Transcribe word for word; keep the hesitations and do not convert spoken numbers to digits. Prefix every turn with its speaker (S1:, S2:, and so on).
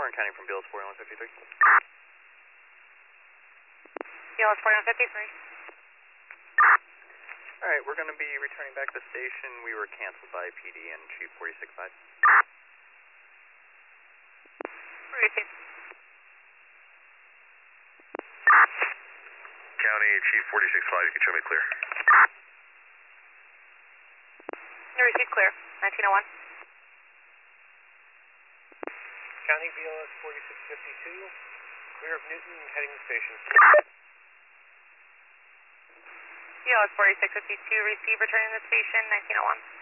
S1: Warren County from B L S forty-one fifty-three.
S2: B L S forty-one fifty-three.
S1: Alright, we're going to be returning back to the station. We were canceled by P D and Chief forty-six five.
S2: forty-two.
S3: County Chief forty-six five, you can show me clear.
S2: No receipt clear. nineteen oh one.
S4: County B L S forty-six fifty-two, clear of Newton, heading to station.
S2: B L S forty-six fifty-two, receive returning to the station, nineteen oh one.